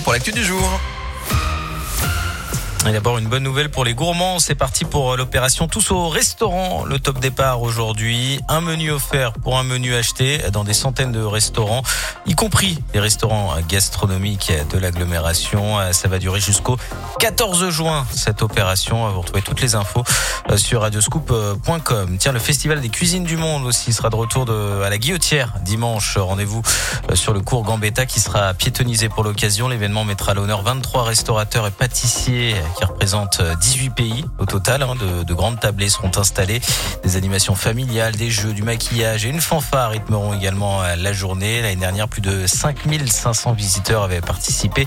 pour l'actu du jour. Et d'abord une bonne nouvelle pour les gourmands, c'est parti pour l'opération Tous au restaurant. Le top départ aujourd'hui, un menu offert pour un menu acheté dans des centaines de restaurants, y compris les restaurants gastronomiques de l'agglomération. Ça va durer jusqu'au 14 juin cette opération. Vous retrouvez toutes les infos sur radioscoop.com. Tiens, le festival des cuisines du monde aussi sera de retour à la Guillotière dimanche. Rendez-vous sur le cours Gambetta qui sera piétonnisé pour l'occasion. L'événement mettra à l'honneur 23 restaurateurs et pâtissiers qui représentent 18 pays au total. De grandes tablées seront installées, des animations familiales, des jeux, du maquillage et une fanfare rythmeront également la journée. L'année dernière, plus de 5500 visiteurs avaient participé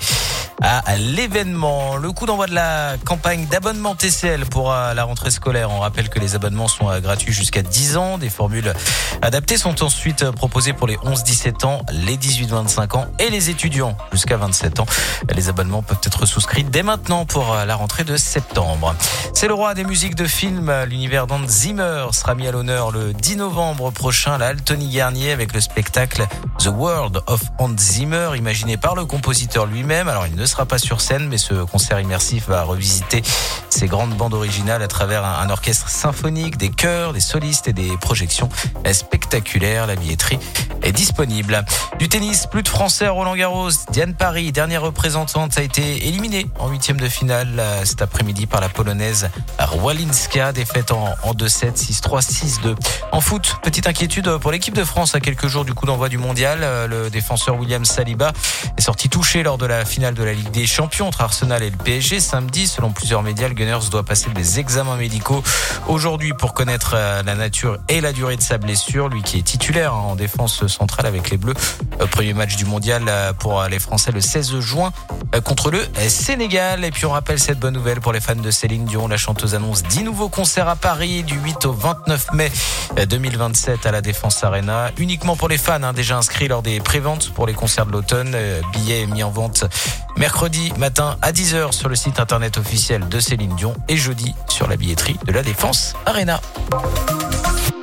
à l'événement. Le coup d'envoi de la campagne d'abonnement TCL pour la rentrée scolaire. On rappelle que les abonnements sont gratuits jusqu'à 10 ans. Des formules adaptées sont ensuite proposées pour les 11-17 ans, les 18-25 ans et les étudiants jusqu'à 27 ans. Les abonnements peuvent être souscrits dès maintenant pour la rentrée de septembre. C'est le roi des musiques de film. L'univers d'Hans Zimmer sera mis à l'honneur le 10 novembre prochain à la Altony Garnier avec le spectacle The World of Hans Zimmer, imaginé par le compositeur lui-même. Alors il ne sera pas sur scène, mais ce concert immersif va revisiter ses grandes bandes originales à travers un orchestre symphonique, des chœurs, des solistes et des projections spectaculaires. La billetterie est disponible. Du tennis, plus de Français à Roland-Garros. Diane Paris, dernière représentante, a été éliminée en 8e de finale cet après-midi par la Polonaise Rwalinska, défaite en 2-7, 6-3, 6-2. En foot, petite inquiétude pour l'équipe de France à quelques jours du coup d'envoi du mondial. Le défenseur William Saliba est sorti touché lors de la finale de la Ligue des Champions entre Arsenal et le PSG samedi. Selon plusieurs médias, le Gunners doit passer des examens médicaux aujourd'hui pour connaître la nature et la durée de sa blessure. Lui qui est titulaire en défense centrale avec les Bleus. Premier match du mondial pour les Français le 16 juin contre le Sénégal. Et puis on rappelle cette bonne nouvelle pour les fans de Céline Dion. La chanteuse annonce 10 nouveaux concerts à Paris du 8 au 29 mai 2027 à la Défense Arena. Uniquement pour les fans déjà inscrits lors des préventes pour les concerts de l'automne. Billets mis en vente mercredi matin à 10h sur le site internet officiel de Céline Dion et jeudi sur la billetterie de la Défense Arena.